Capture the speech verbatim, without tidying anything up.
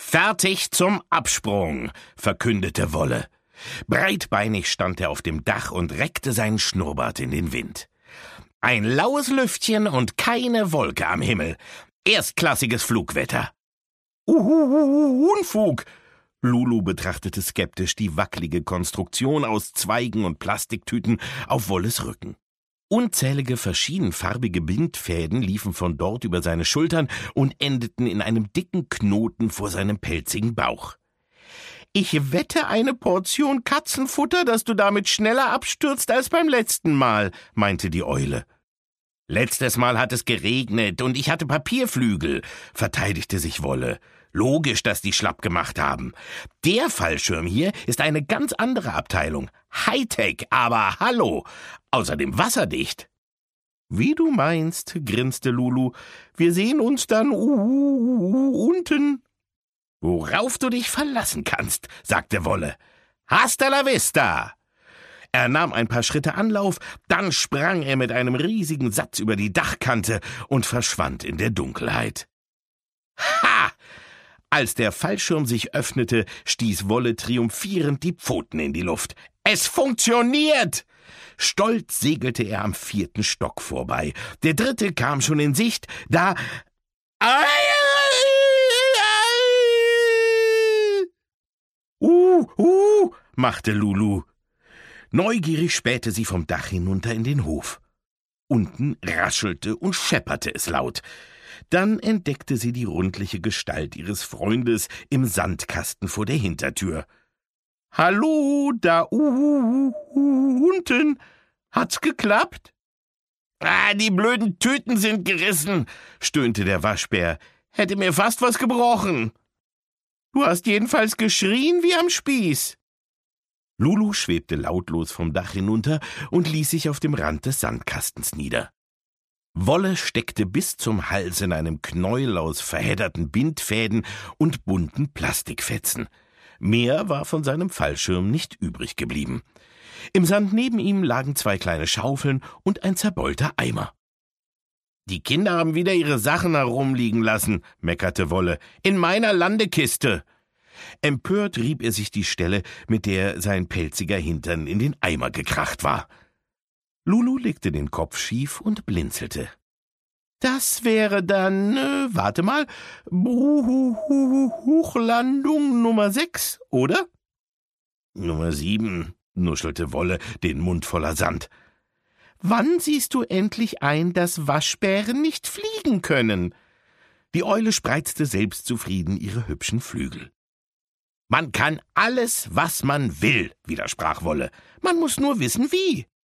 »Fertig zum Absprung«, verkündete Wolle. Breitbeinig stand er auf dem Dach und reckte seinen Schnurrbart in den Wind. Ein laues Lüftchen und keine Wolke am Himmel. Erstklassiges Flugwetter. Uhuhuhu, Unfug! Lulu betrachtete skeptisch die wackelige Konstruktion aus Zweigen und Plastiktüten auf Wolles Rücken. Unzählige verschiedenfarbige Bindfäden liefen von dort über seine Schultern und endeten in einem dicken Knoten vor seinem pelzigen Bauch. »Ich wette eine Portion Katzenfutter, dass du damit schneller abstürzt als beim letzten Mal«, meinte die Eule. »Letztes Mal hat es geregnet und ich hatte Papierflügel«, verteidigte sich Wolle. »Logisch, dass die schlapp gemacht haben. Der Fallschirm hier ist eine ganz andere Abteilung. Hightech, aber hallo, außerdem wasserdicht.« »Wie du meinst«, grinste Lulu. »Wir sehen uns dann uh, unten.« »Worauf du dich verlassen kannst«, sagte Wolle. »Hasta la vista!« Er nahm ein paar Schritte Anlauf, dann sprang er mit einem riesigen Satz über die Dachkante und verschwand in der Dunkelheit. »Ha!« Als der Fallschirm sich öffnete, stieß Wolle triumphierend die Pfoten in die Luft. »Es funktioniert!« Stolz segelte er am vierten Stock vorbei. Der dritte kam schon in Sicht, da... »Uh, uh«, machte Lulu. Neugierig spähte sie vom Dach hinunter in den Hof. Unten raschelte und schepperte es laut. Dann entdeckte sie die rundliche Gestalt ihres Freundes im Sandkasten vor der Hintertür. »Hallo, da uh, uh, uh, unten. Hat's geklappt?« »Ah, die blöden Tüten sind gerissen«, stöhnte der Waschbär. »Hätte mir fast was gebrochen.« »Du hast jedenfalls geschrien wie am Spieß.« Lulu schwebte lautlos vom Dach hinunter und ließ sich auf dem Rand des Sandkastens nieder. Wolle steckte bis zum Hals in einem Knäuel aus verhedderten Bindfäden und bunten Plastikfetzen. Mehr war von seinem Fallschirm nicht übrig geblieben. Im Sand neben ihm lagen zwei kleine Schaufeln und ein zerbeulter Eimer. »Die Kinder haben wieder ihre Sachen herumliegen lassen«, meckerte Wolle. »In meiner Landekiste.« Empört rieb er sich die Stelle, mit der sein pelziger Hintern in den Eimer gekracht war. Lulu legte den Kopf schief und blinzelte. »Das wäre dann, äh, warte mal, Buchlandung Nummer sechs, oder?« »Nummer sieben«, nuschelte Wolle, den Mund voller Sand. »Wann siehst du endlich ein, dass Waschbären nicht fliegen können?« Die Eule spreizte selbstzufrieden ihre hübschen Flügel. »Man kann alles, was man will«, widersprach Wolle. »Man muss nur wissen, wie.«